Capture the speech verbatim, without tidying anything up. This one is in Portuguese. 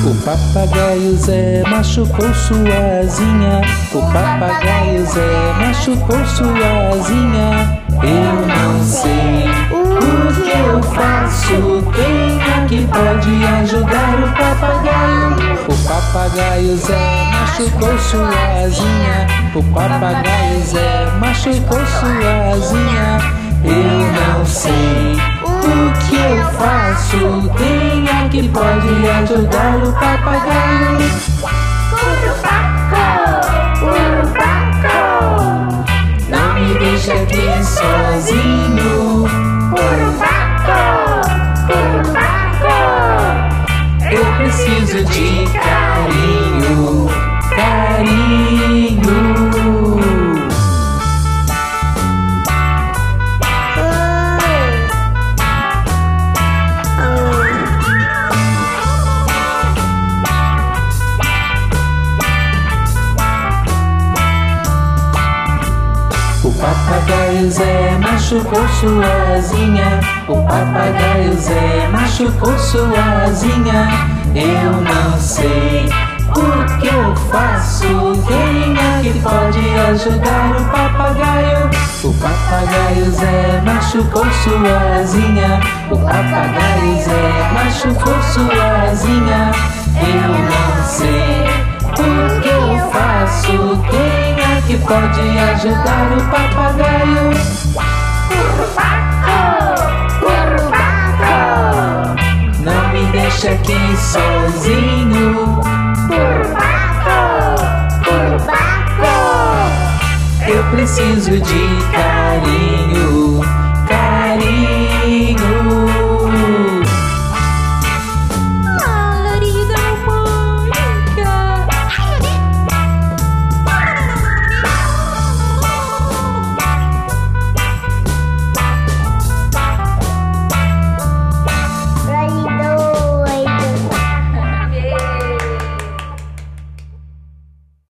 O papagaio Zé machucou sua asinha. O papagaio Zé machucou sua asinha. Eu não sei o que eu faço. Quem aqui pode ajudar o papagaio? O papagaio Zé machucou sua asinha. O papagaio Zé machucou sua asinha. Eu não sei o que eu faço. Quem aqui pode ajudar o papagaio? Curupaco, curupaco, Não me deixe aqui sozinho. curupaco, curupaco, Eu preciso de carinho, carinho. O papagaio Zé machucou sua asinha. O papagaio Zé machucou sua asinha. Eu não sei o que eu faço. Quem aqui pode ajudar o papagaio? O papagaio Zé machucou sua asinha. O papagaio Zé machucou sua asinha. Eu não sei o que eu faço. Quem aqui pode ajudar o papagaio? curupaco, curupaco, Não me deixe aqui sozinho. curupaco, curupaco, Eu preciso de carinho.